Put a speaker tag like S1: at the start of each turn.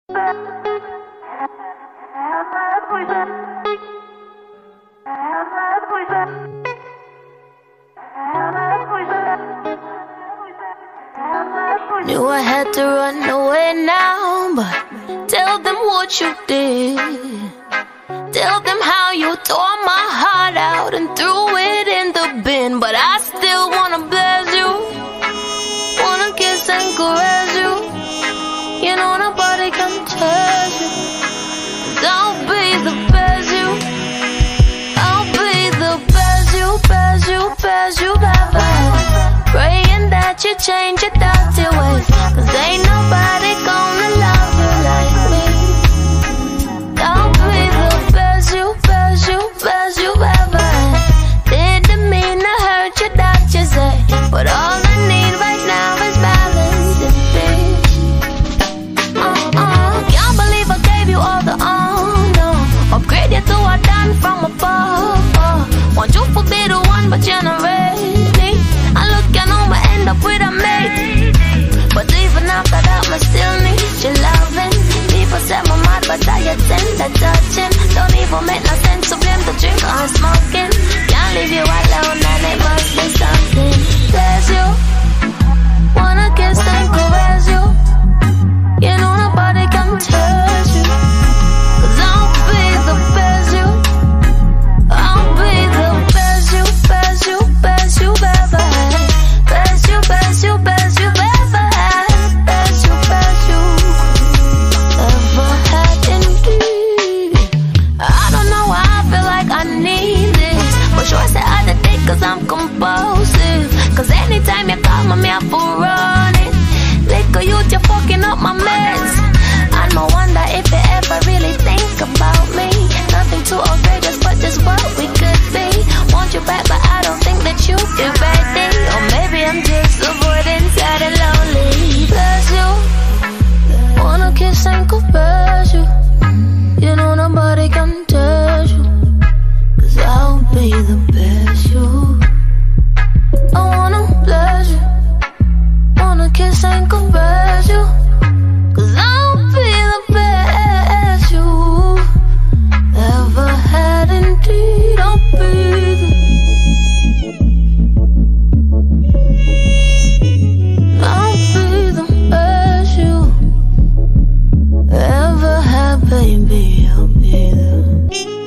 S1: Knew I had to run away now, but tell them what you did. Tell them how you tore my heart out and threw it in the bin. But I still wanna bless you, wanna kiss and caress you. You know nobody can touch you, 'cause I'll be the best you. I'll be the best you, best you, best you've ever had. Praying that you change your dirty ways, 'cause ain't nobody gonna love you like me. I'll be the best you, best you, best you've ever had. Didn't mean to hurt you, that you say, but all I need right now is balance and peace. Can't believe I gave you all the honor, upgrade you to a done from above. Want you for be the one, but you're not ready. I look, I know I end up with a mate, but even after that, I still need your loving. People say my mad, but I attend the touching. Don't even make no sense to blame the drink or smoking. Can't leave you alone, and it must be something. Bless you, wanna kiss and caress you. You know nobody can touch you, 'cause I'll be the best you. I'll be the best you, best you, best you've ever had. Best you, best you, best you've ever had. Best you ever had indeed. I don't know why I feel like I need this, but sure say I did it 'cause I'm compulsive. 'Cause anytime you call me I for running. Liquor youth, you're fucking up my meds. And I wonder if you ever really think about me. Nothing too outrageous, but this what we could be. Want you back, but I don't think that you feel ready. Or maybe I'm just avoiding sad and lonely. Bless you, wanna kiss and caress you. You know nobody can touch you, 'cause I'll be the best you. I wanna bless you, wanna kiss and caress you, 'cause I'll be the best you ever had indeed. I'll be the best you ever had, baby. I'll be the